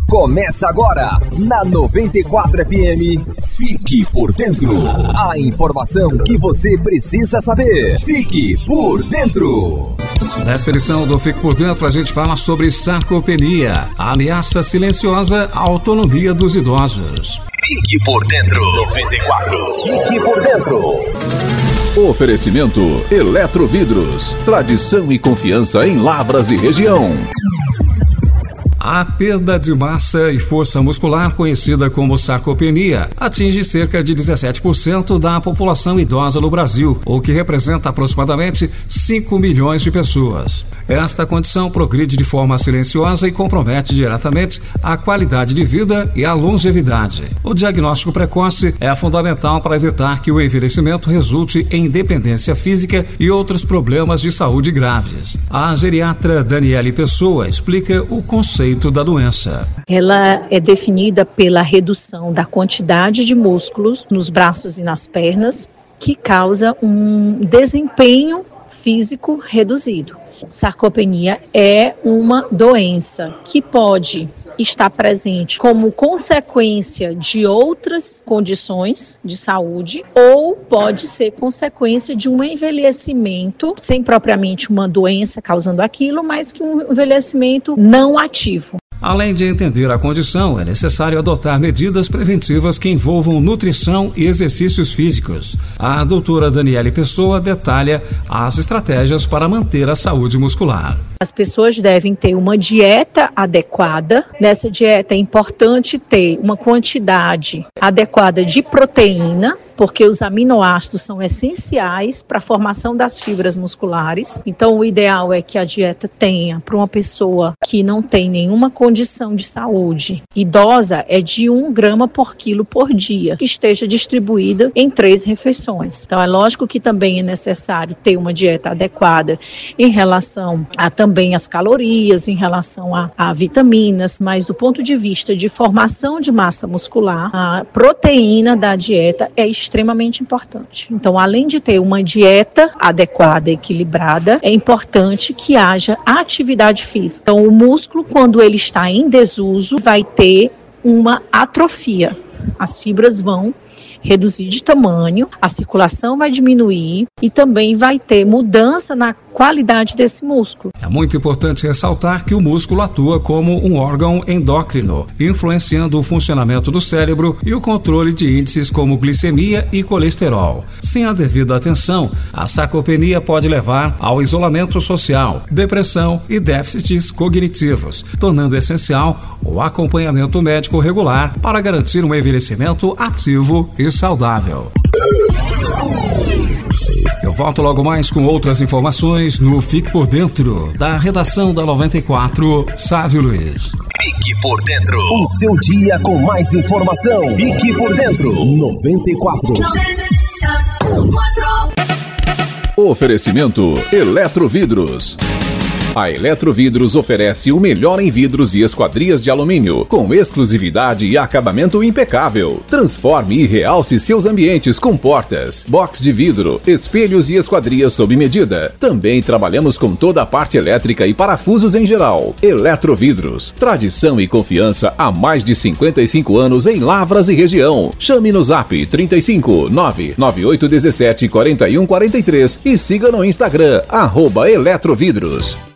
Começa agora, na 94 FM. Fique por dentro. A informação que você precisa saber. Fique por dentro. Nessa edição do Fique por Dentro, a gente fala sobre sarcopenia, a ameaça silenciosa à autonomia dos idosos. Fique por dentro. 94. Fique por dentro. Oferecimento Eletrovidros. Tradição e confiança em Lavras e região. A perda de massa e força muscular, conhecida como sarcopenia, atinge cerca de 17% da população idosa no Brasil, o que representa aproximadamente 5 milhões de pessoas. Esta condição progride de forma silenciosa e compromete diretamente a qualidade de vida e a longevidade. O diagnóstico precoce é fundamental para evitar que o envelhecimento resulte em dependência física e outros problemas de saúde graves. A geriatra Daniele Pessoa explica o conceito da doença. Ela é definida pela redução da quantidade de músculos nos braços e nas pernas, que causa um desempenho físico reduzido. Sarcopenia é uma doença que pode estar presente como consequência de outras condições de saúde ou pode ser consequência de um envelhecimento, sem propriamente uma doença causando aquilo, mas que um envelhecimento não ativo. Além de entender a condição, é necessário adotar medidas preventivas que envolvam nutrição e exercícios físicos. A doutora Daniele Pessoa detalha as estratégias para manter a saúde muscular. As pessoas devem ter uma dieta adequada. Nessa dieta é importante ter uma quantidade adequada de proteína, porque os aminoácidos são essenciais para a formação das fibras musculares. Então, o ideal é que a dieta tenha, para uma pessoa que não tem nenhuma condição de saúde idosa, é de 1 grama por quilo por dia, que esteja distribuída em 3 refeições. Então, é lógico que também é necessário ter uma dieta adequada em relação a também as calorias, em relação a vitaminas, mas do ponto de vista de formação de massa muscular, a proteína da dieta é extremamente importante. Então, além de ter uma dieta adequada, equilibrada, é importante que haja atividade física. Então, o músculo, quando ele está em desuso, vai ter uma atrofia. As fibras vão reduzir de tamanho, a circulação vai diminuir e também vai ter mudança na qualidade desse músculo. É muito importante ressaltar que o músculo atua como um órgão endócrino, influenciando o funcionamento do cérebro e o controle de índices como glicemia e colesterol. Sem a devida atenção, a sarcopenia pode levar ao isolamento social, depressão e déficits cognitivos, tornando essencial o acompanhamento médico regular para garantir um envelhecimento ativo e saudável. Eu volto logo mais com outras informações no Fique por Dentro, da redação da 94, Sávio Luiz. Fique por dentro. O seu dia com mais informação. Fique por dentro. 94. Oferecimento Eletrovidros. A Eletrovidros oferece o melhor em vidros e esquadrias de alumínio, com exclusividade e acabamento impecável. Transforme e realce seus ambientes com portas, box de vidro, espelhos e esquadrias sob medida. Também trabalhamos com toda a parte elétrica e parafusos em geral. Eletrovidros, tradição e confiança há mais de 55 anos em Lavras e região. Chame no Zap 35 99817 4143 e siga no Instagram @Eletrovidros.